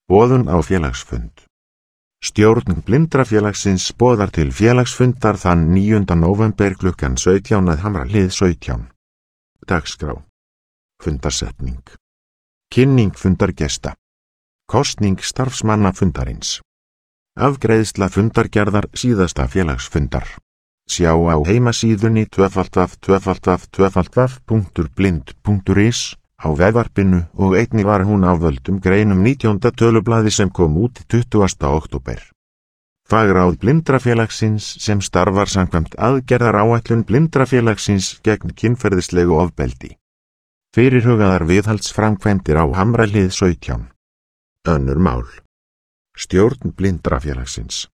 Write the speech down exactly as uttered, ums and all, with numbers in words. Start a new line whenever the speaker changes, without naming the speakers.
Boðun á félagsfund. Stjórn Blindrafélagsins boðar til félagsfundar þann níunda nóvember klukkan sautján að Hamrahlíð sautján. Dagskrá. Fundarsetning. Kynning fundargesta. Kosning starfsmanna fundarins. Afgreiðsla fundargerðar síðasta félagsfundar. Sjá á heimasíðunni w w w punktur w punktur blind punktur is á vefvarpinu og einnig var hún á völdum greinum nítjánda tölublaði sem kom út tuttugasta október. Fagráð Blindrafélagsins sem starfar samkvæmt aðgerðaráætlun Blindrafélagsins gegn kynferðislegu ofbeldi. Fyrirhugaðar viðhaldsframkvæmdir á Hamrahlíð sautján. Önnur mál. Stjórn Blindrafélagsins.